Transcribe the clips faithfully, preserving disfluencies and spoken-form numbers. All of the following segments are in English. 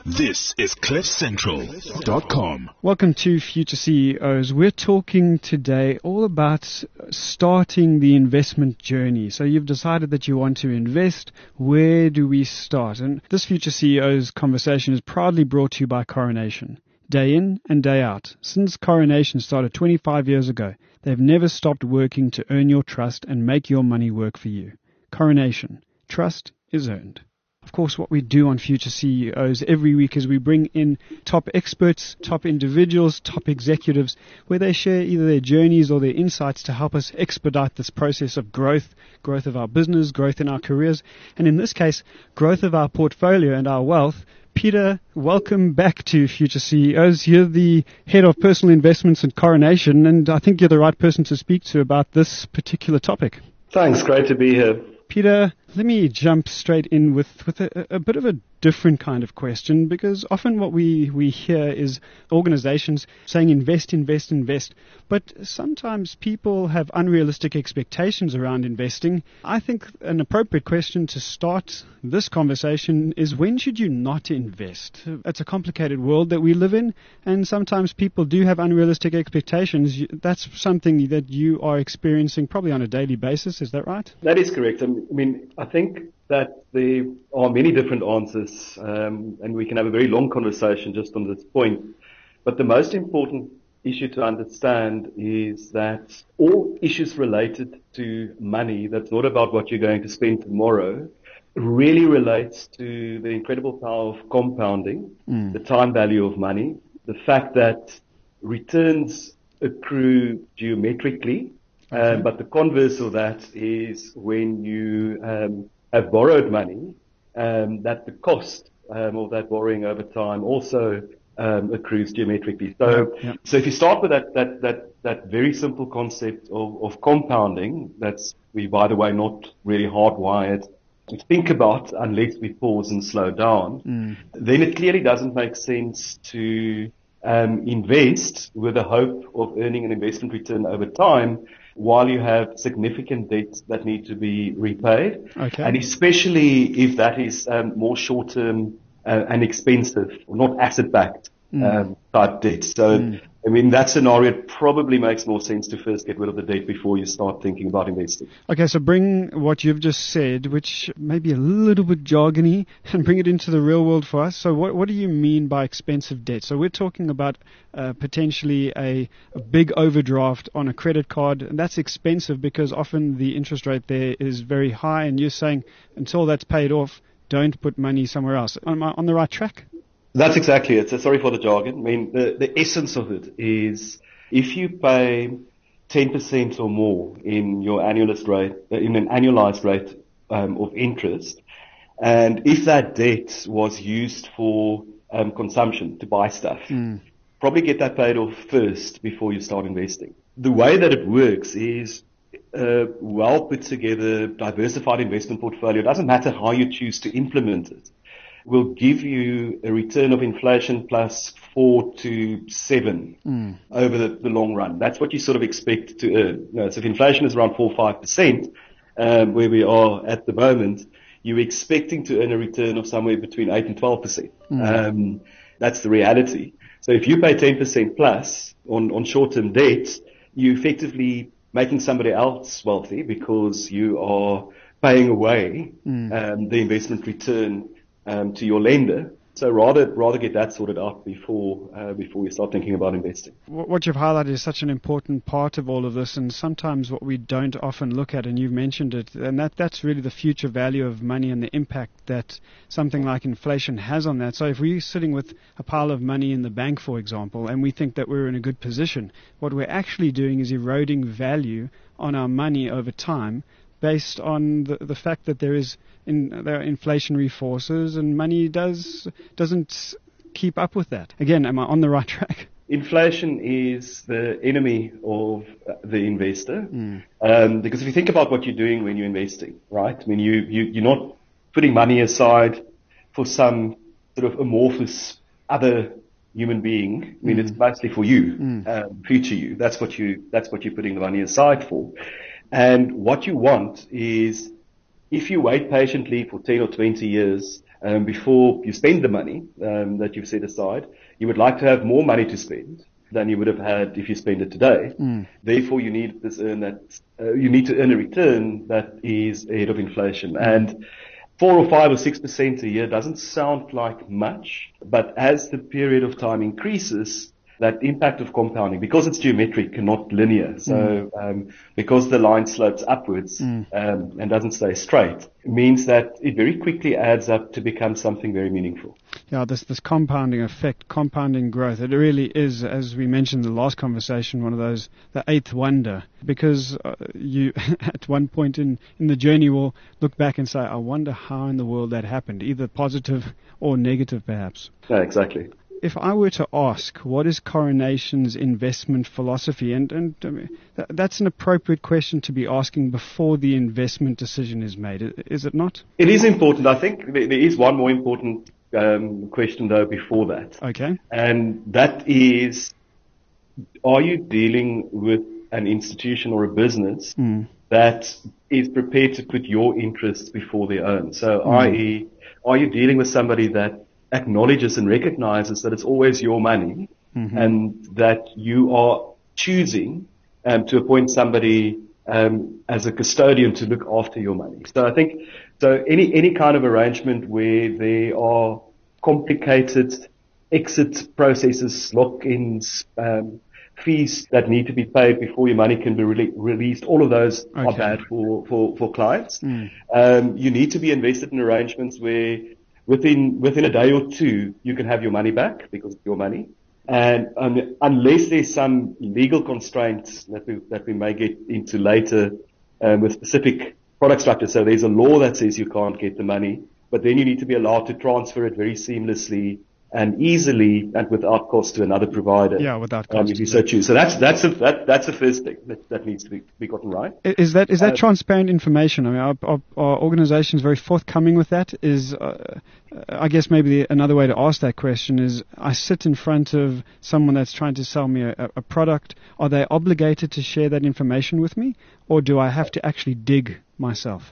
This is cliff central dot com. Welcome to Future C E Os. We're talking today all about starting the investment journey. So you've decided that you want to invest. Where do we start? And this Future C E Os conversation is proudly brought to you by Coronation. Day in and day out. Since Coronation started twenty-five years ago, they've never stopped working to earn your trust and make your money work for you. Coronation. Trust is earned. Of course, what we do on Future C E Os every week is we bring in top experts, top individuals, top executives, where they share either their journeys or their insights to help us expedite this process of growth, growth of our business, growth in our careers, and in this case, growth of our portfolio and our wealth. Peter, welcome back to Future C E Os. You're the head of personal investments at Coronation, and I think you're the right person to speak to about this particular topic. Thanks, great to be here. Peter, let me jump straight in with, with a, a bit of a different kind of question, because often what we, we hear is organizations saying invest, invest, invest. But sometimes people have unrealistic expectations around investing. I think an appropriate question to start this conversation is, when should you not invest? It's a complicated world that we live in, and sometimes people do have unrealistic expectations. That's something that you are experiencing probably on a daily basis. Is that right? That is correct. I mean, I think that there are many different answers, um, and we can have a very long conversation just on this point. But the most important issue to understand is that all issues related to money, that's not about what you're going to spend tomorrow, really relates to the incredible power of compounding, mm. the time value of money, the fact that returns accrue geometrically, okay. um, but the converse of that is when you um, have borrowed money, um, that the cost um, of that borrowing over time also um, accrues geometrically. So, yeah, yeah. so if you start with that that that that very simple concept of, of compounding, that's we by the way not really hardwired to think about unless we pause and slow down, mm. then it clearly doesn't make sense to um, invest with the hope of earning an investment return over time, while you have significant debts that need to be repaid. Okay. And especially if that is um, more short-term uh, and expensive, or not asset-backed mm. um, type debt. So, mm. I mean, that scenario, it probably makes more sense to first get rid of the debt before you start thinking about investing. Okay, so bring what you've just said, which may be a little bit jargony, and bring it into the real world for us. So what, what do you mean by expensive debt? So we're talking about uh, potentially a, a big overdraft on a credit card, and that's expensive because often the interest rate there is very high, and you're saying until that's paid off, don't put money somewhere else. Am I on the right track? That's exactly it. So sorry for the jargon. I mean, the, the essence of it is if you pay ten percent or more in your annualized rate, in an annualized rate um, of interest, and if that debt was used for um, consumption, to buy stuff, mm. probably get that paid off first before you start investing. The way that it works is a well put together, diversified investment portfolio. It doesn't matter how you choose to implement it, will give you a return of inflation plus four to seven mm. over the, the long run. That's what you sort of expect to earn. You know, so if inflation is around four or five percent, um, where we are at the moment, you're expecting to earn a return of somewhere between eight and twelve percent. Mm. Um, that's the reality. So if you pay ten percent plus on, on short-term debt, you're effectively making somebody else wealthy because you are paying away mm. um, the investment return Um, to your lender. So rather rather get that sorted out before uh, before you start thinking about investing. What you've highlighted is such an important part of all of this, and sometimes what we don't often look at, and you've mentioned it, and that that's really the future value of money and the impact that something like inflation has on that. So if we're sitting with a pile of money in the bank, for example, and we think that we're in a good position, what we're actually doing is eroding value on our money over time, based on the, the fact that there is in, there are inflationary forces, and money does doesn't keep up with that. Again, am I on the right track? Inflation is the enemy of the investor, mm. um, because if you think about what you're doing when you're investing, right? I mean, you, you you're not putting money aside for some sort of amorphous other human being. I mean, mm. it's mostly for you, mm. um, future you. That's what you that's what you're putting the money aside for. And what you want is, if you wait patiently for ten or twenty years um, before you spend the money um, that you've set aside, you would like to have more money to spend than you would have had if you spend it today. Mm. Therefore, you need this earn that uh, you need to earn a return that is ahead of inflation. Mm. And four or five or six percent a year doesn't sound like much, but as the period of time increases, that impact of compounding, because it's geometric and not linear, so mm. um, because the line slopes upwards mm. um, and doesn't stay straight, means that it very quickly adds up to become something very meaningful. Yeah, this this compounding effect, compounding growth, it really is, as we mentioned in the last conversation, one of those, the eighth wonder, because uh, you at one point in, in the journey will look back and say, I wonder how in the world that happened, either positive or negative perhaps. Yeah, exactly. If I were to ask, what is Coronation's investment philosophy? And, and I mean, th- that's an appropriate question to be asking before the investment decision is made, is it not? It is important. I think there is one more important um, question, though, before that. Okay. And that is, are you dealing with an institution or a business mm. that is prepared to put your interests before their own? So, mm. that is, are you dealing with somebody that acknowledges and recognizes that it's always your money mm-hmm. and that you are choosing um, to appoint somebody um, as a custodian to look after your money. So I think so any any kind of arrangement where there are complicated exit processes, lock-ins, um, fees that need to be paid before your money can be re- released, all of those okay. are bad for, for, for clients. Mm. Um, you need to be invested in arrangements where Within within a day or two, you can have your money back because it's your money, and um, unless there's some legal constraints that we that we may get into later um, with specific product structures. So there's a law that says you can't get the money, but then you need to be allowed to transfer it very seamlessly and easily and without cost to another provider. Yeah, without cost. Um, if you so choose. So that's that's a, that that's the first thing that, that needs to be, be gotten right. Is that is that uh, transparent information? I mean, are, are, are organizations very forthcoming with that? Is uh, I guess maybe the, another way to ask that question is: I sit in front of someone that's trying to sell me a, a product. Are they obligated to share that information with me, or do I have to actually dig myself?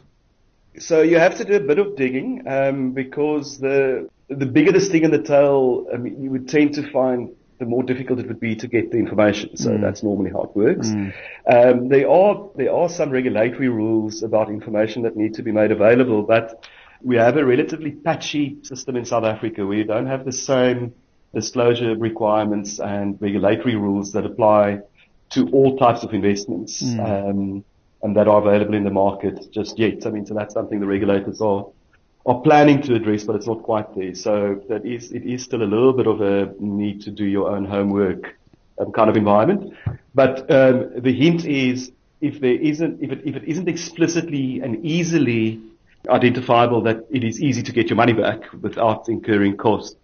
So you have to do a bit of digging um, because the the bigger the sting in the tail, I mean, you would tend to find the more difficult it would be to get the information. So mm. that's normally how it works. Mm. Um, there are there are some regulatory rules about information that need to be made available, but we have a relatively patchy system in South Africa where you don't have the same disclosure requirements and regulatory rules that apply to all types of investments. Mm. Um, and that are available in the market just yet. I mean, so that's something the regulators are are planning to address, but it's not quite there. So that is, it is still a little bit of a need to do your own homework um, kind of environment. But um, the hint is, if there isn't, if it if it isn't explicitly and easily identifiable that it is easy to get your money back without incurring costs,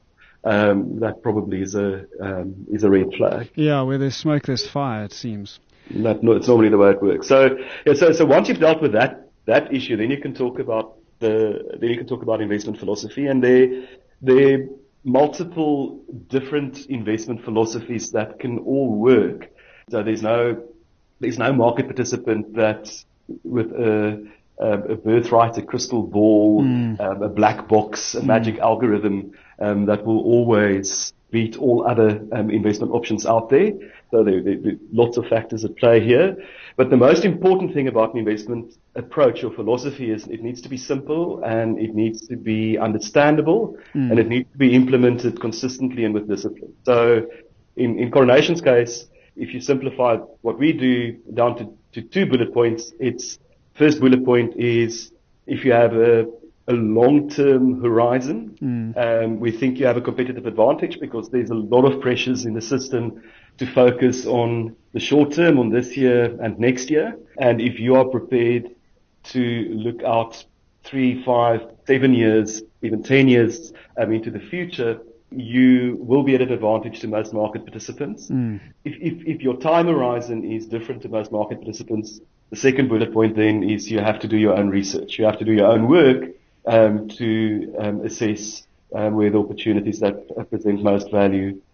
um, that probably is a um, is a red flag. Yeah, where there's smoke, there's fire, it seems. That, no, it's normally the way it works. So, yeah, so, so once you've dealt with that, that issue, then you can talk about the, then you can talk about investment philosophy, and there, there are multiple different investment philosophies that can all work. So there's no, there's no market participant that with a, a, a birthright, a crystal ball, mm. um, a black box, a mm. magic algorithm, um, that will always beat all other um, investment options out there. So there, there, there are lots of factors at play here. But the most important thing about an investment approach or philosophy is it needs to be simple and it needs to be understandable mm. and it needs to be implemented consistently and with discipline. So in, in Coronation's case, if you simplify what we do down to, to two bullet points, it's first bullet point is if you have a a long-term horizon, mm. um, we think you have a competitive advantage because there's a lot of pressures in the system to focus on the short term, on this year and next year. And if you are prepared to look out three, five, seven years, even ten years um, into the future, you will be at an advantage to most market participants. Mm. If, if, if your time horizon is different to most market participants, the second bullet point then is you have to do your own research. You have to do your own work Um, to um, assess um, where the opportunities that present most value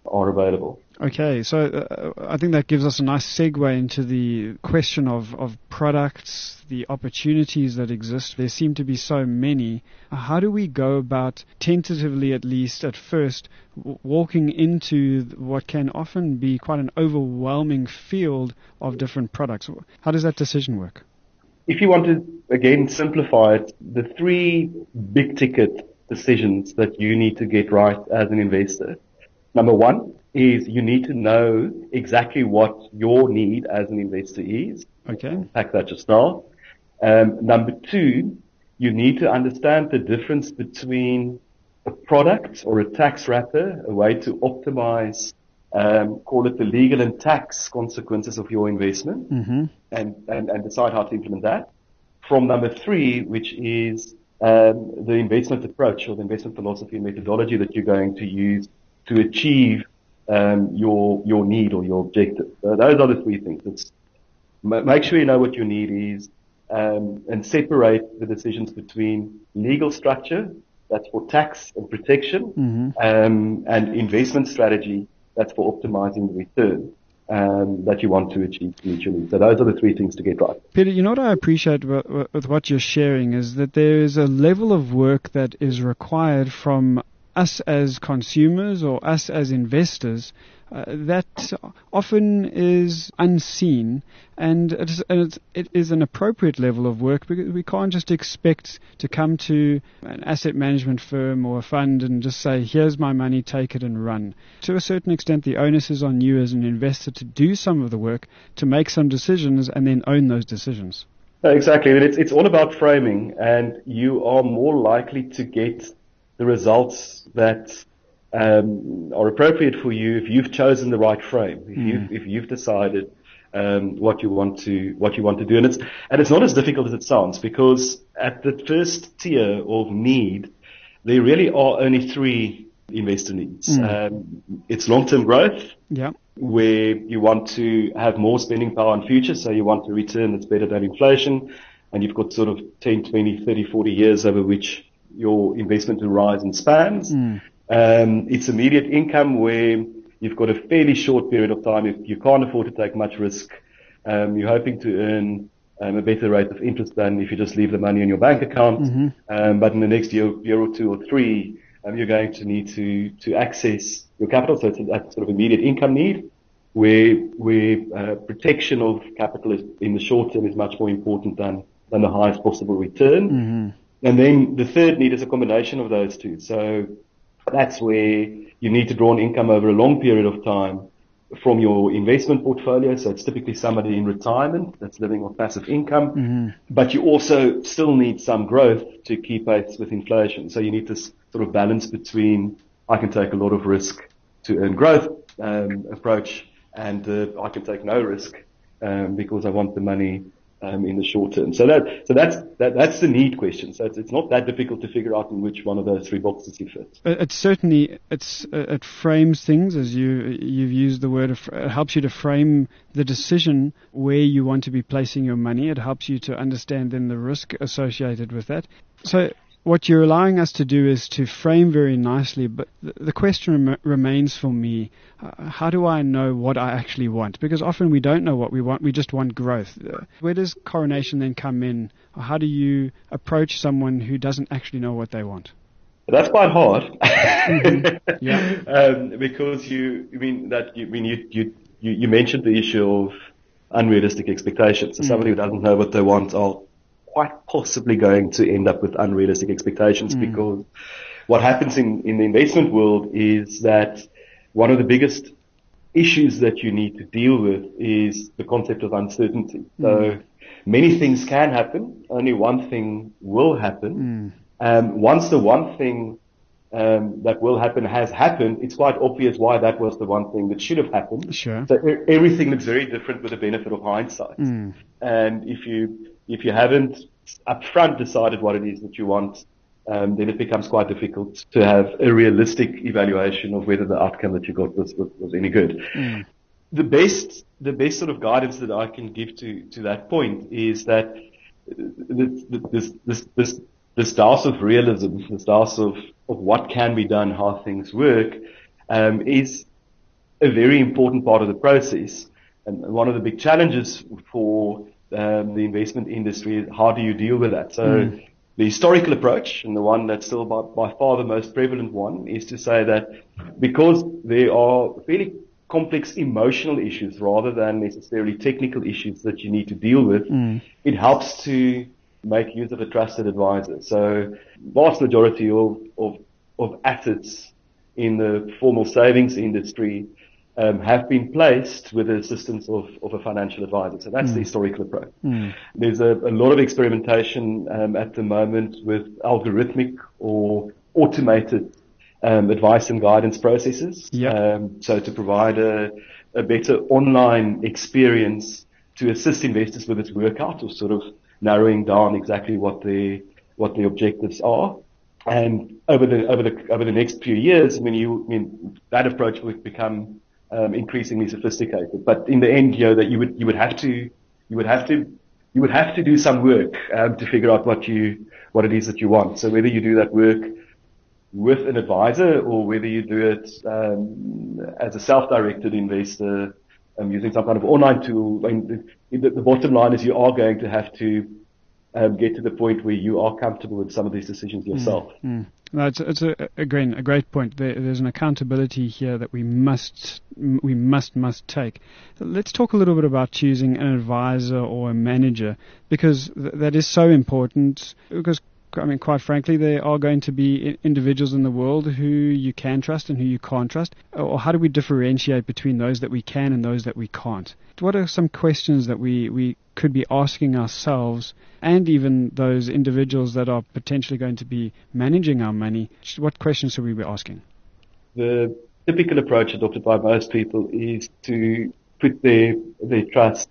are available. Okay, so uh, I think that gives us a nice segue into the question of, of products, the opportunities that exist. There seem to be so many. How do we go about, tentatively at least at first, w- walking into what can often be quite an overwhelming field of different products? How does that decision work? If you want to, again, simplify it, the three big ticket decisions that you need to get right as an investor. Number one is you need to know exactly what your need as an investor is. Okay. Unpack that just now. Um, number two, you need to understand the difference between a product or a tax wrapper, a way to optimize, um, call it the legal and tax consequences of your investment, Mm-hmm. and, and, and decide how to implement that. From number three, which is um, the investment approach or the investment philosophy and methodology that you're going to use to achieve um, your your need or your objective. So those are the three things. It's m- make sure you know what your need is, um, and separate the decisions between legal structure, that's for tax and protection, Mm-hmm. um, and investment strategy, that's for optimizing the return um, that you want to achieve mutually. So those are the three things to get right. Peter, you know what I appreciate w- with what you're sharing is that there is a level of work that is required from us as consumers or us as investors uh, that often is unseen, and it is, and it's, it is an appropriate level of work because we can't just expect to come to an asset management firm or a fund and just say, here's my money, take it and run. To a certain extent, the onus is on you as an investor to do some of the work, to make some decisions and then own those decisions. Exactly. It's, it's all about framing, and you are more likely to get the results that um, are appropriate for you if you've chosen the right frame, if Mm. you've if you've decided um, what you want to what you want to do, and it's and it's not as difficult as it sounds, because at the first tier of need, there really are only three investor needs. Mm. Um, it's long-term growth, Yeah. where you want to have more spending power in future, so you want a return that's better than inflation, and you've got sort of ten, twenty, thirty, forty years over which your investment horizon spans. Mm. Um, it's immediate income, where you've got a fairly short period of time. If you can't afford to take much risk, um, you're hoping to earn um, a better rate of interest than if you just leave the money in your bank account. Mm-hmm. Um, but in the next year, year or two or three, um, you're going to need to, to access your capital. So it's that sort of immediate income need, where, where uh, protection of capital is, in the short term, is much more important than, than the highest possible return. Mm-hmm. And then the third need is a combination of those two. So that's where you need to draw on income over a long period of time from your investment portfolio. So it's typically somebody in retirement that's living on passive income, Mm-hmm. but you also still need some growth to keep pace with inflation. So you need this sort of balance between, I can take a lot of risk to earn growth um, approach, and uh, I can take no risk um, because I want the money Um, in the short term. So that, so that's, that, that's the need question. So it's, it's not that difficult to figure out in which one of those three boxes you fit. It, it certainly, it's, uh, it frames things, as you, you've used the word, of, it helps you to frame the decision where you want to be placing your money. It helps you to understand then the risk associated with that. So what you're allowing us to do is to frame very nicely, but the, the question rem- remains for me, uh, how do I know what I actually want? Because often we don't know what we want, we just want growth. Uh, where does Coronation then come in? Or how do you approach someone who doesn't actually know what they want? That's quite hard. Mm-hmm. Yeah. um, because you, I mean, that, you, I mean, you, you, you, you mentioned the issue of unrealistic expectations. So Mm. somebody who doesn't know what they want are quite possibly going to end up with unrealistic expectations, Mm. because what happens in, in the investment world is that one of the biggest issues that you need to deal with is the concept of uncertainty. Mm. So many things can happen. Only one thing will happen. Mm. Um, once the one thing um, that will happen has happened, it's quite obvious why that was the one thing that should have happened. Sure. So e- everything looks very different with the benefit of hindsight. Mm. And if you if you haven't upfront decided what it is that you want, um, then it becomes quite difficult to have a realistic evaluation of whether the outcome that you got was was, was any good. Mm. The best the best sort of guidance that I can give to to that point is that this this this this this dose of realism, this dose of of what can be done, how things work, um, is a very important part of the process. And one of the big challenges for um, the investment industry is how do you deal with that? So mm. the historical approach, and the one that's still by, by far the most prevalent one, is to say that because there are fairly complex emotional issues rather than necessarily technical issues that you need to deal with, mm. it helps to make use of a trusted advisor. So vast majority of, of, of assets in the formal savings industry um, have been placed with the assistance of, of a financial advisor. So that's mm. the historical approach. Mm. There's a, a lot of experimentation um, at the moment with algorithmic or automated um, advice and guidance processes. Yep. Um, so to provide a, a better online experience to assist investors with its workout, or sort of narrowing down exactly what the what the objectives are. And over the over the over the next few years, I mean, you I mean that approach will become um, increasingly sophisticated. But in the end, you know, that you would you would have to you would have to you would have to do some work um, to figure out what you what it is that you want. So whether you do that work with an advisor or whether you do it um, as a self-directed investor um, using some kind of online tool, I mean, the, the bottom line is you are going to have to um, get to the point where you are comfortable with some of these decisions yourself. Mm, mm. No, it's, it's a, again a great point. There, there's an accountability here that we must we must must take. Let's talk a little bit about choosing an advisor or a manager, because th- that is so important. Because I mean, quite frankly, there are going to be individuals in the world who you can trust and who you can't trust. Or how do we differentiate between those that we can and those that we can't? What are some questions that we, we could be asking ourselves, and even those individuals that are potentially going to be managing our money? What questions should we be asking? The typical approach adopted by most people is to put their, their trust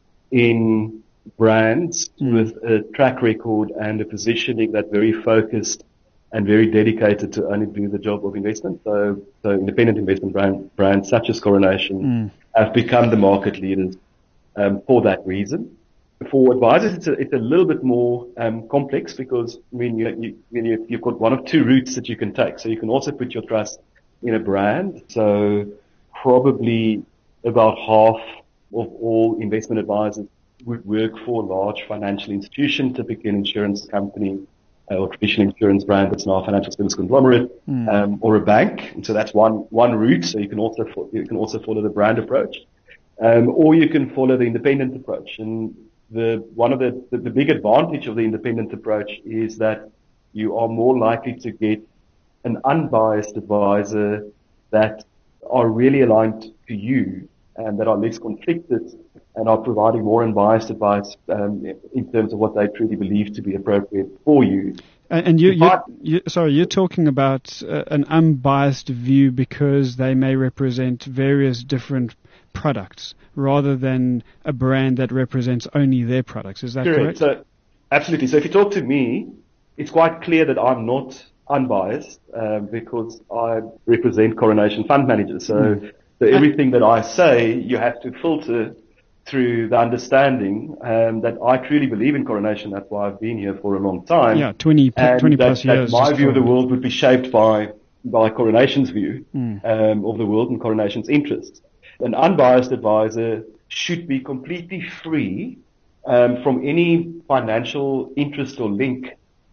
in brands mm. with a track record and a positioning that very focused and very dedicated to only do the job of investment. So, so independent investment brand, brands such as Coronation mm. have become the market leaders um, for that reason. For advisors, it's a, it's a little bit more um, complex, because I mean, you, you, you, you've got one of two routes that you can take. So you can also put your trust in a brand. So probably about half of all investment advisors would work for a large financial institution, typically an insurance company uh, or traditional insurance brand that's now a financial service conglomerate, mm. um, or a bank. And so that's one one route. So you can also fo- you can also follow the brand approach, um, or you can follow the independent approach. And the one of the, the the big advantage of the independent approach is that you are more likely to get an unbiased advisor that are really aligned to you and that are less conflicted and are providing more unbiased advice um, in terms of what they truly believe to be appropriate for you. And, and you, you, you, sorry, you're talking about uh, an unbiased view because they may represent various different products rather than a brand that represents only their products. Is that correct? Correct. So, absolutely. So if you talk to me, it's quite clear that I'm not unbiased uh, because I represent Coronation Fund Managers. So, mm. so everything that I say, you have to filter through the understanding um, that I truly believe in Coronation. That's why I've been here for a long time. Yeah, twenty, twenty that, plus years. That my view of the world would be shaped by by Coronation's view mm. um, of the world and Coronation's interests. An unbiased advisor should be completely free um, from any financial interest or link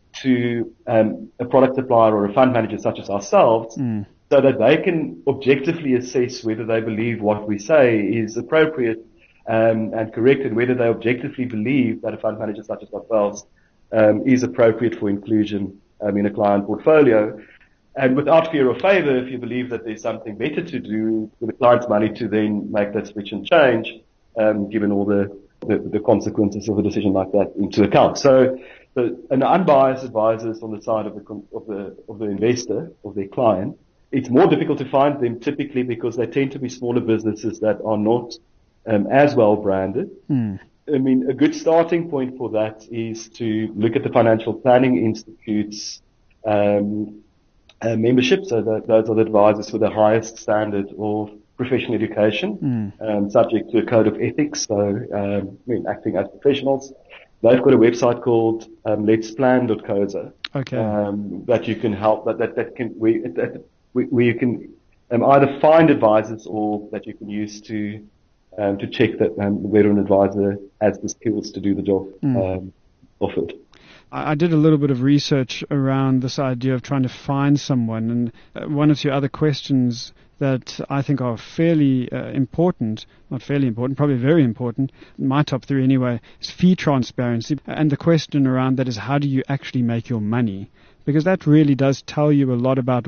to um, a product supplier or a fund manager such as ourselves, mm. so that they can objectively assess whether they believe what we say is appropriate Um, and correct, and whether they objectively believe that a fund manager such as ourselves um, is appropriate for inclusion um, in a client portfolio. And without fear or favor, if you believe that there's something better to do with the client's money, to then make that switch and change, um, given all the, the, the consequences of a decision like that into account. So, the, an unbiased advisor is on the side of the, of the of the investor, of their client. It's more difficult to find them typically because they tend to be smaller businesses that are not Um, as well branded. Mm. I mean, a good starting point for that is to look at the Financial Planning Institute's um, uh, membership. So that, those are the advisors with the highest standard of professional education, mm. um, subject to a code of ethics. So, um, I mean, acting as professionals. They've got a website called um, lets plan dot co dot za. Okay. Um, that you can help. That that, that can we that, where you can um, either find advisors or that you can use to um, to check that um, whether an advisor has the skills to do the job Mm. um, offered. I did a little bit of research around this idea of trying to find someone, and uh, one or two other questions that I think are fairly uh, important, not fairly important, probably very important, my top three anyway, is fee transparency. And the question around that is, how do you actually make your money? Because that really does tell you a lot about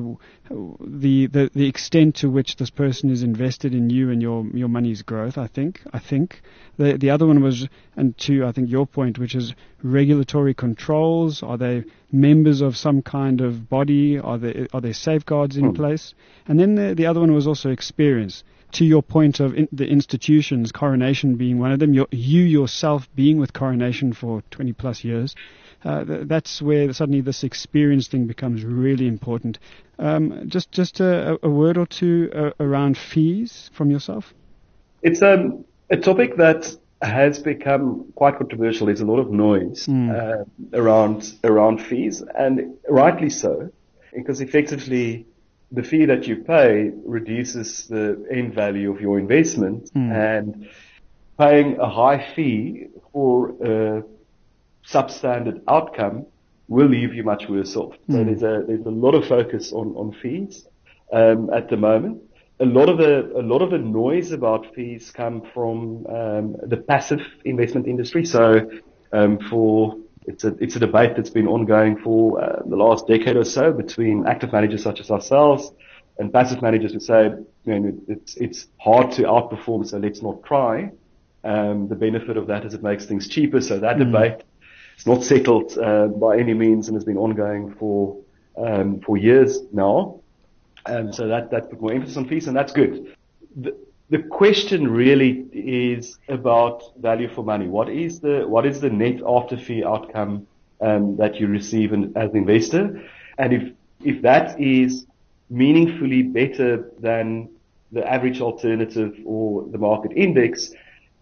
the, the, the extent to which this person is invested in you and your, your money's growth, I think. I think. The, the other one was, and to, I think, your point, which is regulatory controls. Are they members of some kind of body? Are there, are there safeguards in Mm. place? And then the, the other one was also experience. To your point of in, the institutions, Coronation being one of them, you you yourself being with Coronation for twenty plus years, uh, th- that's where suddenly this experience thing becomes really important. Um, just just a, a word or two uh, around fees from yourself. It's um, a topic that has become quite controversial. There's a lot of noise Mm. uh, around around fees, and rightly so, because effectively the fee that you pay reduces the end value of your investment, Mm. and paying a high fee for a substandard outcome will leave you much worse off. So Mm. there's a there's a lot of focus on on fees um, at the moment. A lot of the a lot of the noise about fees come from um, the passive investment industry. So um, for it's a it's a debate that's been ongoing for uh, the last decade or so between active managers such as ourselves and passive managers who say, you know, it's it's hard to outperform, so let's not try. Um, the benefit of that is it makes things cheaper. So that Mm. debate is not settled uh, by any means and has been ongoing for um, for years now. Um, so that, that put more emphasis on fees, and that's good. The, the question really is about value for money. What is the, what is the net after fee outcome, um, that you receive in, as an investor? And if, if that is meaningfully better than the average alternative or the market index,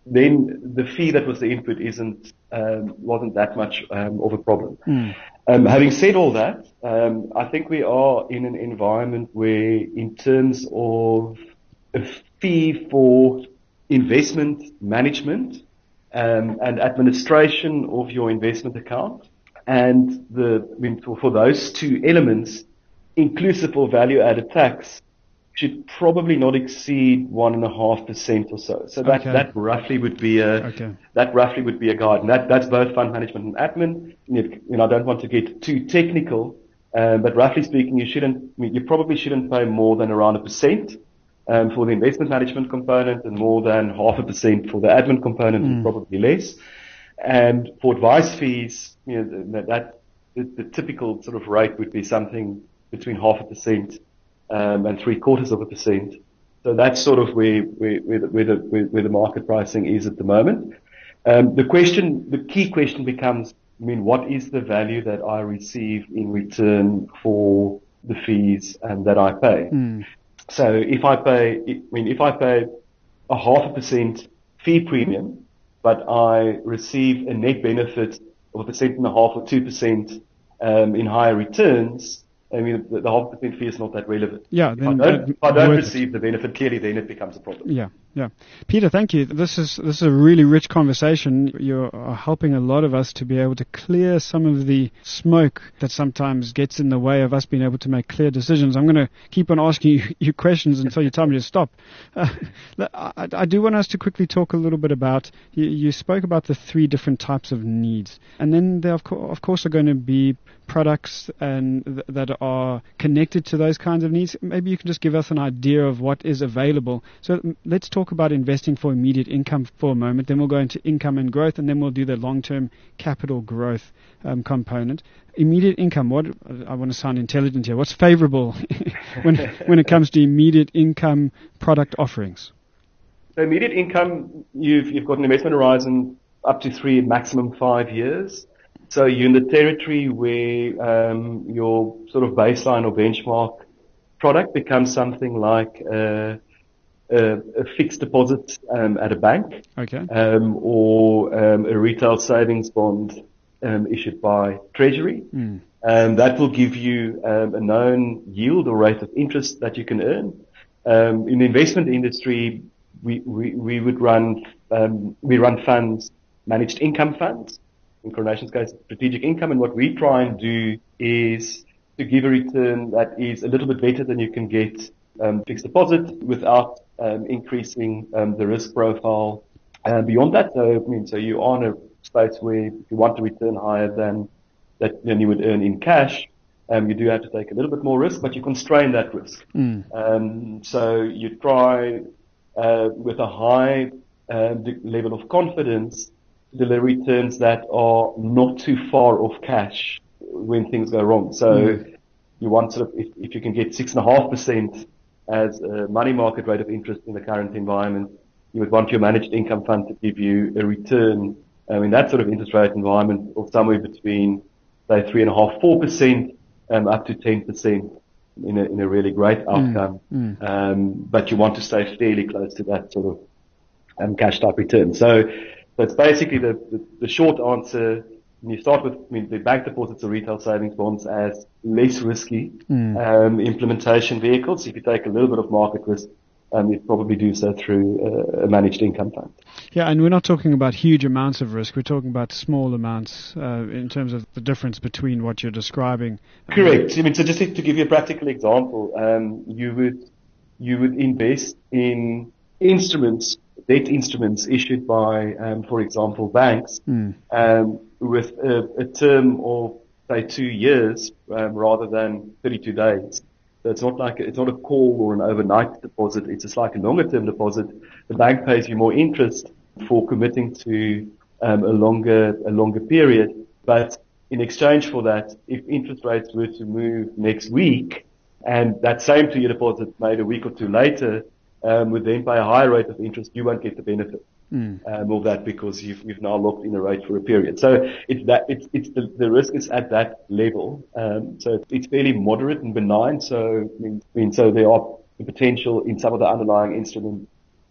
then the fee that was the input isn't, um, wasn't that much, um, of a problem. Mm. Um, having said all that, um, I think we are in an environment where, in terms of a fee for investment management um, and administration of your investment account, and the I mean, for, for those two elements, inclusive of value-added tax, should probably not exceed one and a half percent or so. So that Okay. that roughly would be a Okay. that roughly would be a guide, and that that's both fund management and admin. You know, I don't want to get too technical, um, but roughly speaking, you shouldn't. I mean, you probably shouldn't pay more than around a percent um, for the investment management component, and more than half a percent for the admin component, Mm. and probably less. And for advice fees, you know, that, that the, the typical sort of rate would be something between half a percent um, and three quarters of a percent. So that's sort of where where, where, the, where, the, where, where the market pricing is at the moment. Um, the question, the key question becomes, I mean, what is the value that I receive in return for the fees um, that I pay? Mm. So if I pay, I mean, if I pay a half a percent fee premium, but I receive a net benefit of a percent and a half or two percent um, in higher returns, I mean, the, the half percent fee is not that relevant. Yeah, If I then don't, uh, if I don't worth it. receive the benefit, clearly then it becomes a problem. Yeah, yeah. Peter, thank you. This is this is a really rich conversation. You are helping a lot of us to be able to clear some of the smoke that sometimes gets in the way of us being able to make clear decisions. I'm going to keep on asking you, you questions until you tell me to stop. Uh, I, I do want us to quickly talk a little bit about, you, you spoke about the three different types of needs. And then there, of, co- of course, are going to be products and th- that are connected to those kinds of needs. Maybe you can just give us an idea of what is available. So m- let's talk about investing for immediate income for a moment. Then we'll go into income and growth, and then we'll do the long-term capital growth um, component. Immediate income. What I want to sound intelligent here. What's favorable when when it comes to immediate income product offerings? So immediate income, you've you've got an investment horizon up to three, maximum five years. So you're in the territory where um, your sort of baseline or benchmark product becomes something like uh, a, a fixed deposit um, at a bank, Okay. um, or um, a retail savings bond um, issued by Treasury. Mm. Um, that will give you um, a known yield or rate of interest that you can earn. Um, in the investment industry, we, we, we would run, um, we run funds, managed income funds, in Coronation's case, strategic income. And what we try and do is to give a return that is a little bit better than you can get um, fixed deposit without um, increasing um, the risk profile uh, beyond that. So, I mean, so you are in a space where if you want to return higher than that than you would earn in cash, um, you do have to take a little bit more risk, but you constrain that risk. Mm. Um, so you try uh, with a high uh, level of confidence to deliver returns that are not too far off cash when things go wrong. So mm. you want sort of, if, if you can get six and a half percent as a money market rate of interest in the current environment, you would want your managed income fund to give you a return um, in that sort of interest rate environment of somewhere between, say, three and a half, four percent, um, up to ten percent in a, in a really great outcome. Mm. Mm. Um, but you want to stay fairly close to that sort of um, cash type return. So, so it's basically the, the, the short answer. When you start with, I mean, the bank deposits or retail savings bonds as less risky mm. um, implementation vehicles. If you take a little bit of market risk, um, you'd probably do so through uh, a managed income fund. Yeah, and we're not talking about huge amounts of risk. We're talking about small amounts uh, in terms of the difference between what you're describing. Correct. I mean, so just to give you a practical example, um, you would you would invest in instruments, debt instruments issued by, um, for example, banks. Mm. Um, with a, a term of, say, two years um, rather than thirty-two days. So it's not like, it's not a call or an overnight deposit. It's a slightly longer term deposit. The bank pays you more interest for committing to um, a longer, a longer period. But in exchange for that, if interest rates were to move next week and that same two-year deposit made a week or two later um, would then pay a higher rate of interest, you won't get the benefit. Mm. Um, of that because you've, you've now locked in a rate for a period. So it's that, it's, it's the, the risk is at that level. Um, so it's fairly moderate and benign. So, I mean, I mean, so there are the potential in some of the underlying instruments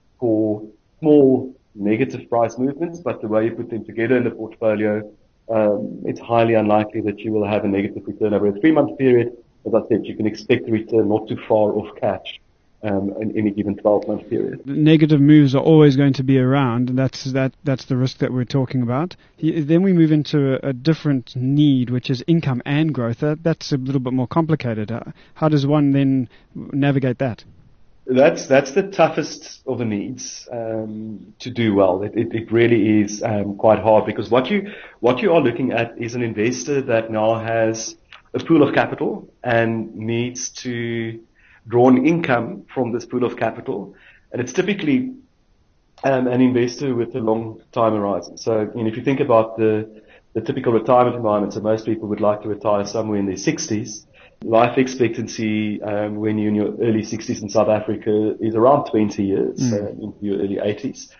for small negative price movements, but the way you put them together in the portfolio, um, it's highly unlikely that you will have a negative return over a three month period. As I said, you can expect a return not too far off cash. Um, in any given twelve month period. Negative moves are always going to be around, and that's that. That's the risk that we're talking about. Then we move into a, a different need, which is income and growth. That, that's a little bit more complicated. How, how does one then navigate that? That's that's the toughest of the needs um, to do well. It, it, it really is um, quite hard because what you what you are looking at is an investor that now has a pool of capital and needs to drawn income from this pool of capital, and it's typically um, an investor with a long time horizon. So, I mean, if you think about the the typical retirement environment, so most people would like to retire somewhere in their sixties. Life expectancy um, when you're in your early sixties in South Africa is around twenty years, mm. uh, into your early eighties.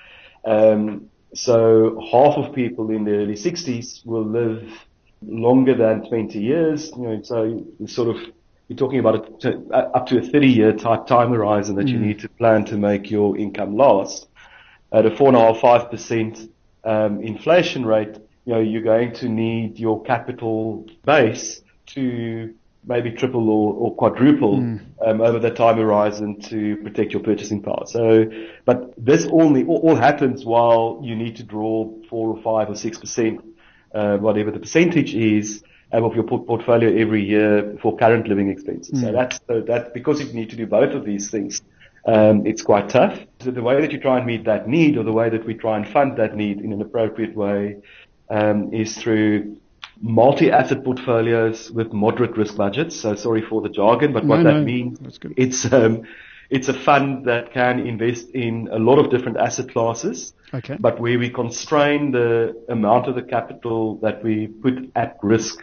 Um, so half of people in their early sixties will live longer than twenty years. You know, so sort of you're talking about a, up to a thirty-year type time horizon that mm. you need to plan to make your income last. At a four and a half, five percent um, inflation rate, you know, you're going to need your capital base to maybe triple or, or quadruple mm. um, over that time horizon to protect your purchasing power. So, but this all all happens while you need to draw four or five or six percent, uh, whatever the percentage is, of your portfolio every year for current living expenses. Mm. So that's, so that, because you need to do both of these things, um, it's quite tough. So the way that you try and meet that need, or the way that we try and fund that need in an appropriate way, um, is through multi-asset portfolios with moderate risk budgets. So sorry for the jargon, but what no, that no, means, it's, um, it's a fund that can invest in a lot of different asset classes. Okay. But where we constrain the amount of the capital that we put at risk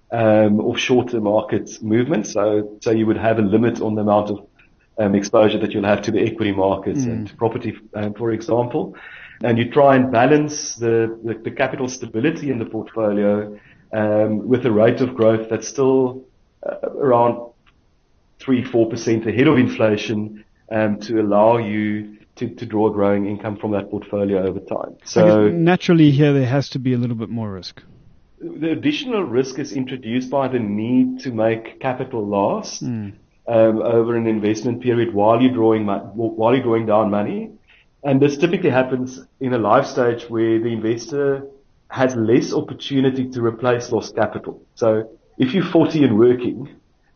Um, of shorter market movements. So, so you would have a limit on the amount of um, exposure that you'll have to the equity markets mm. and to property, um, for example. And you try and balance the, the, the capital stability in the portfolio um, with a rate of growth that's still uh, around three, four percent ahead of inflation um, to allow you to, to draw growing income from that portfolio over time. So naturally here there has to be a little bit more risk. The additional risk is introduced by the need to make capital last. Mm. um, over an investment period while you're drawing mo- while you're drawing down money. And this typically happens in a life stage where the investor has less opportunity to replace lost capital. So if you're forty and working,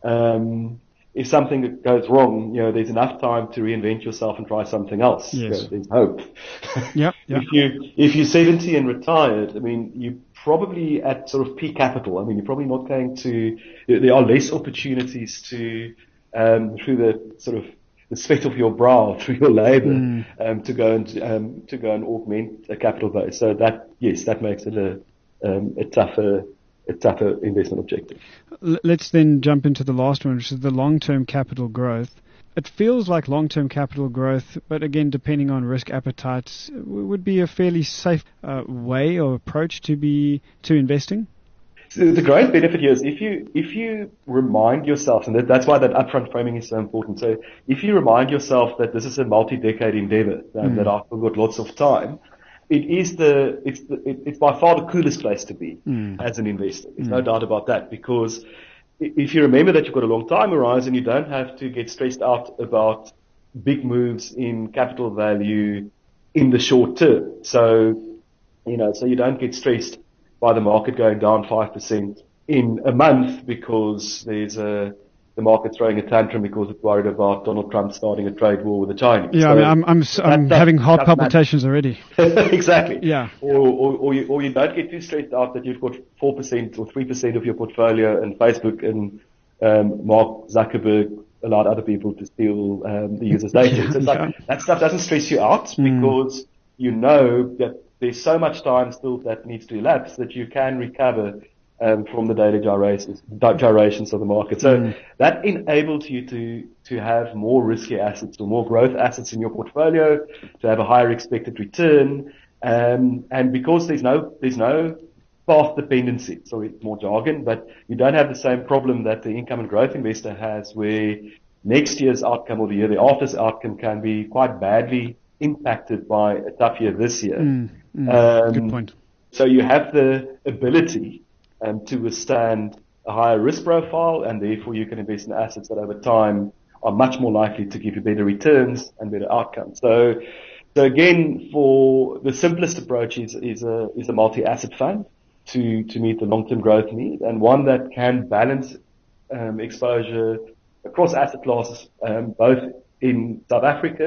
um, if something goes wrong, you know, there's enough time to reinvent yourself and try something else. Yes. So there's hope. Yep, yep. If you, if you're seventy and retired, I mean, you're probably at sort of peak capital. I mean, you're probably not going to, there are less opportunities to, um, through the sort of the sweat of your brow, through your labor, mm. um, to go and, um, to go and augment a capital base. So that, yes, that makes it a, um, a tougher, a tougher investment objective. Let's then jump into the last one, which is the long-term capital growth. It feels like long-term capital growth, but again, depending on risk appetites, would be a fairly safe uh, way or approach to be to investing. So the great benefit here is if you if you remind yourself, and that, that's why that upfront framing is so important. So if you remind yourself that this is a multi-decade endeavor, um, mm. that I've got lots of time. It is the, it's the, it, it's by far the coolest place to be mm. as an investor. There's mm. no doubt about that, because if you remember that you've got a long time horizon, you don't have to get stressed out about big moves in capital value in the short term. So, you know, so you don't get stressed by the market going down five percent in a month because there's a, the market throwing a tantrum because it's worried about Donald Trump starting a trade war with the Chinese. Yeah, so I mean, I'm I'm, I'm that, having heart palpitations already. Exactly. Yeah. Or, or or you or you don't get too stressed out that you've got four percent or three percent of your portfolio in Facebook and um, Mark Zuckerberg allowed other people to steal um, the user's data. yeah, so it's yeah. like, that stuff doesn't stress you out mm. because you know that there's so much time still that needs to elapse that you can recover Um, from the daily gyrations, gyrations of the market. So mm. that enables you to, to have more risky assets or more growth assets in your portfolio, to have a higher expected return. Um, and because there's no, there's no path dependency, sorry, more jargon, but you don't have the same problem that the income and growth investor has, where next year's outcome or the year after's outcome can be quite badly impacted by a tough year this year. Mm. Mm. Um, Good point. So you have the ability Um, to withstand a higher risk profile, and therefore you can invest in assets that over time are much more likely to give you better returns and better outcomes. So, so again, for the simplest approach is, is a, is a multi-asset fund to, to meet the long-term growth need, and one that can balance, um, exposure across asset classes, um, both in South Africa,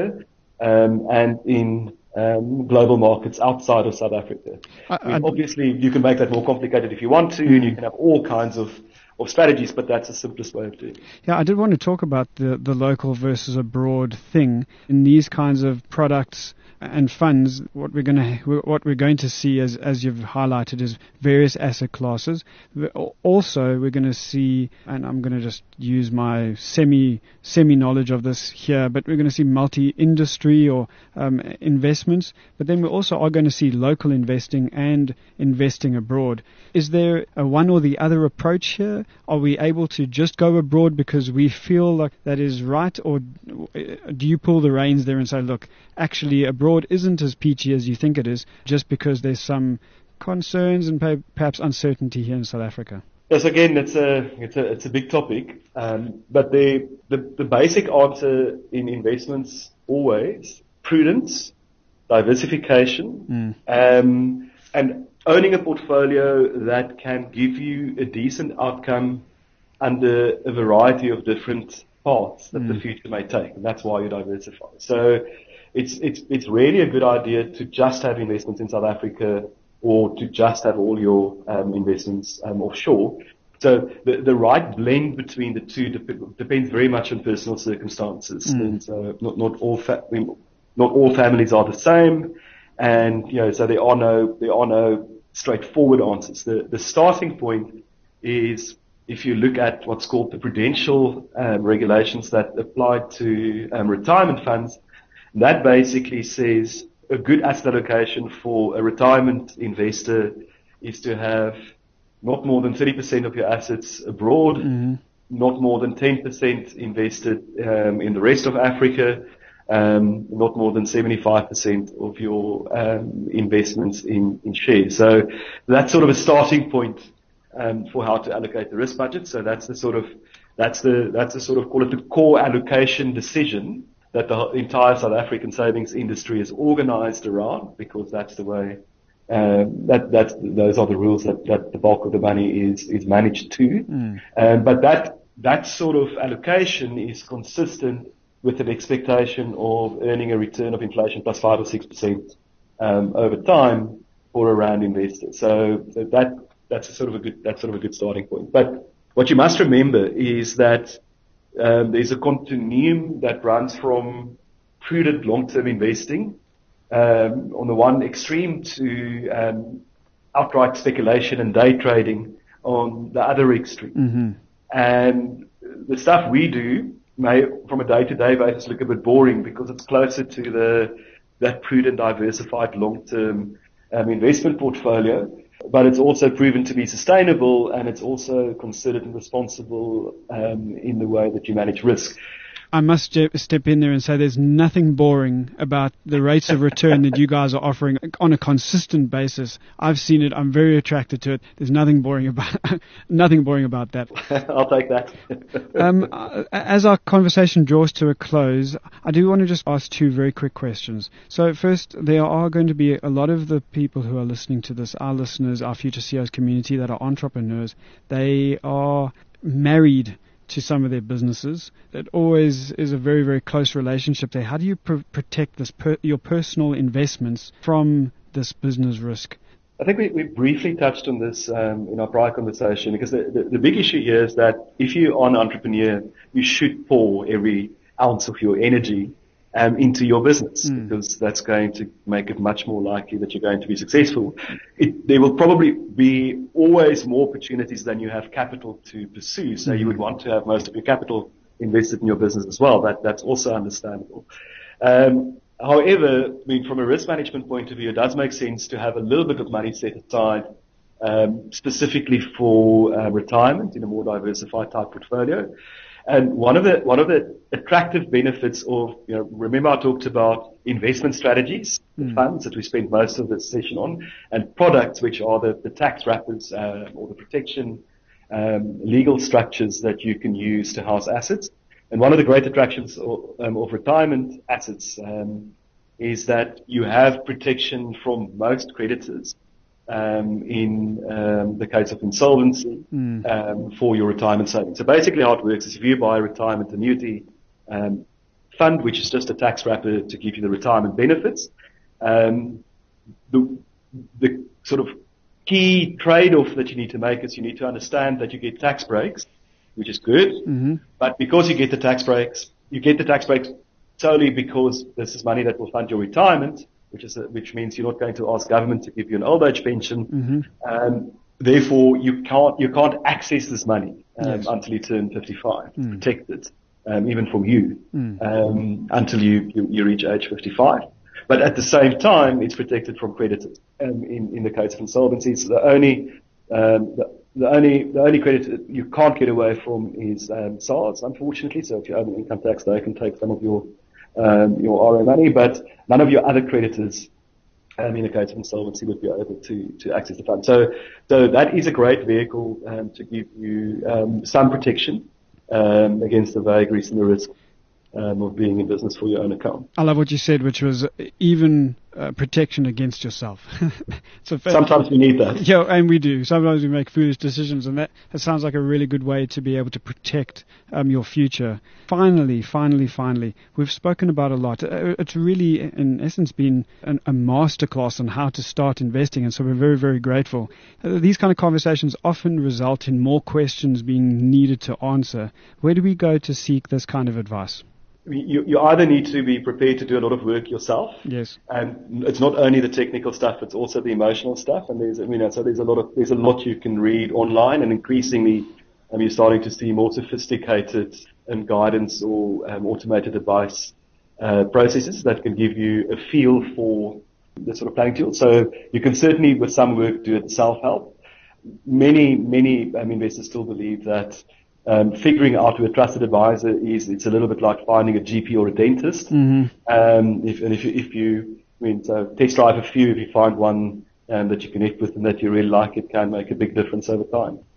um, and in Um, global markets outside of South Africa. I, I mean, obviously, you can make that more complicated if you want to, and you can have all kinds of, of strategies, but that's the simplest way of doing it. Yeah, I did want to talk about the, the local versus abroad thing. In these kinds of products and funds, what we're going to what we're going to see, as as you've highlighted, is various asset classes. Also, we're going to see, and I'm going to just use my semi semi knowledge of this here, but we're going to see multi-industry or um, investments. But then we also are going to see local investing and investing abroad. Is there a one or the other approach here? Are we able to just go abroad because we feel like that is right, or do you pull the reins there and say, look, actually abroad isn't as peachy as you think it is, just because there's some concerns and perhaps uncertainty here in South Africa? Yes, again, it's a it's a it's a big topic, um, but the, the the basic answer in investments always prudence, diversification, mm. um, and owning a portfolio that can give you a decent outcome under a variety of different paths that mm. the future may take, and that's why you diversify. So it's it's it's really a good idea to just have investments in South Africa, or to just have all your um, investments um, offshore. So the the right blend between the two dep- depends very much on personal circumstances, mm. and so not not all fa- not all families are the same, and you know so there are no there are no straightforward answers. The the starting point is, if you look at what's called the prudential um, regulations that apply to um, retirement funds, that basically says a good asset allocation for a retirement investor is to have not more than thirty percent of your assets abroad, mm-hmm. not more than ten percent invested um, in the rest of Africa, um, not more than seventy-five percent of your um, investments in, in shares. So that's sort of a starting point um, for how to allocate the risk budget. So that's the sort of That's the, that's the sort of, call it the core allocation decision that the entire South African savings industry is organized around, because that's the way, um, that, that's, those are the rules that, that the bulk of the money is, is managed to. Mm. Um, but that, that sort of allocation is consistent with an expectation of earning a return of inflation plus five or six percent, um, over time for a rand investor. So, so that, that's a sort of a good, that's sort of a good starting point. But what you must remember is that Um, there's a continuum that runs from prudent long-term investing um, on the one extreme to um, outright speculation and day trading on the other extreme. Mm-hmm. And the stuff we do may, from a day-to-day basis, look a bit boring because it's closer to the that prudent, diversified, long-term um, investment portfolio. But it's also proven to be sustainable, and it's also considered and responsible um, in the way that you manage risk. I must step in there and say there's nothing boring about the rates of return that you guys are offering on a consistent basis. I've seen it. I'm very attracted to it. There's nothing boring about nothing boring about that. I'll take that. um, as our conversation draws to a close, I do want to just ask two very quick questions. So first, there are going to be a lot of the people who are listening to this, our listeners, our Future C E Os community that are entrepreneurs. They are married to some of their businesses. That always is a very, very close relationship there. How do you pr- protect this per- your personal investments from this business risk? I think we, we briefly touched on this um, in our prior conversation, because the, the, the big issue here is that if you are an entrepreneur, you should pour every ounce of your energy um, into your business, mm. because that's going to make it much more likely that you're going to be successful. It, there will probably be always more opportunities than you have capital to pursue, so mm. you would want to have most of your capital invested in your business as well. That that's also understandable. Um, however, I mean, from a risk management point of view, it does make sense to have a little bit of money set aside um, specifically for uh, retirement in a more diversified type portfolio. And one of the one of the attractive benefits of, you know, remember I talked about investment strategies, mm. the funds that we spent most of this session on, and products, which are the, the tax wrappers uh, or the protection um, legal structures that you can use to house assets. And one of the great attractions of, um, of retirement assets um, is that you have protection from most creditors Um, in um, the case of insolvency mm. um, for your retirement savings. So basically how it works is if you buy a retirement annuity um, fund, which is just a tax wrapper to give you the retirement benefits, um, the, the sort of key trade-off that you need to make is you need to understand that you get tax breaks, which is good, mm-hmm. but because you get the tax breaks, you get the tax breaks solely because this is money that will fund your retirement, which is a, which means you're not going to ask government to give you an old age pension. Mm-hmm. Um, therefore, you can't you can't access this money um, yes. until you turn fifty-five. Mm. Protected, um, even from you, mm. um, until you, you you reach age fifty-five. But at the same time, it's protected from creditors. Um, in in the case of insolvency, so the only um, the, the only the only creditor you can't get away from is um, SARS, unfortunately. So if you owe an income tax, they can take some of your Um, your R O money, but none of your other creditors, um, in the case of insolvency, would be able to, to access the fund. So, so that is a great vehicle um, to give you um, some protection um, against the vagaries and the risk um, of being in business for your own account. I love what you said, which was even uh, protection against yourself. So sometimes we need that. Yeah, and we do. Sometimes we make foolish decisions, and that, that sounds like a really good way to be able to protect um, your future. Finally, finally, finally, we've spoken about a lot. It's really, in essence, been an, a masterclass on how to start investing, and so we're very, very grateful. Uh, these kind of conversations often result in more questions being needed to answer. Where do we go to seek this kind of advice? You, you either need to be prepared to do a lot of work yourself. Yes. And it's not only the technical stuff, it's also the emotional stuff. And there's, you know, so there's a lot of, there's a lot you can read online, and increasingly, um, you're starting to see more sophisticated um, guidance or um, automated advice, uh, processes that can give you a feel for the sort of planning tool. So you can certainly, with some work, do it self-help. Many, many um, investors still believe that Um, figuring out who a trusted advisor is, it's a little bit like finding a G P or a dentist. Mm-hmm. Um, if, and if you, if you, I mean, so test drive a few, if you find one um, that you connect with and that you really like, it can make a big difference over time.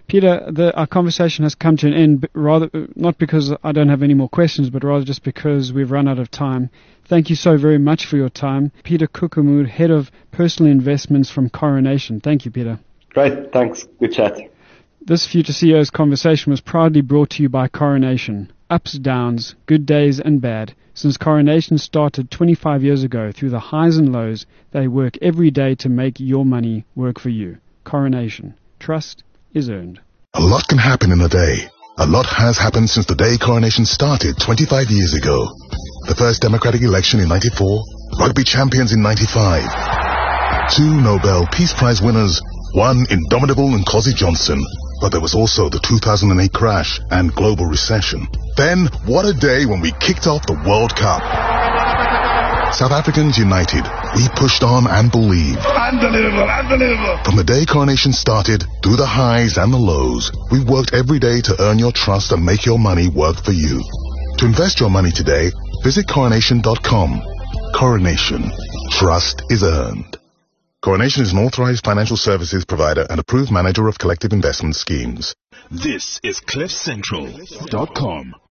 Peter, the, our conversation has come to an end, but rather not because I don't have any more questions, but rather just because we've run out of time. Thank you so very much for your time. Peter Koekemoer, Head of Personal Investments from Coronation. Thank you, Peter. Great, thanks. Good chat. This Future C E Os conversation was proudly brought to you by Coronation. Ups, downs, good days and bad. Since Coronation started twenty-five years ago, through the highs and lows, they work every day to make your money work for you. Coronation. Trust is earned. A lot can happen in a day. A lot has happened since the day Coronation started twenty-five years ago. The first democratic election in ninety-four, rugby champions in ninety-five, two Nobel Peace Prize winners, one indomitable Nkosi Johnson. But there was also the two thousand eight crash and global recession. Then, what a day when we kicked off the World Cup. South Africans united. We pushed on and believed. Unbelievable, unbelievable. From the day Coronation started, through the highs and the lows, we worked every day to earn your trust and make your money work for you. To invest your money today, visit coronation dot com. Coronation. Trust is earned. Coronation is an authorized financial services provider and approved manager of collective investment schemes. This is cliff central dot com.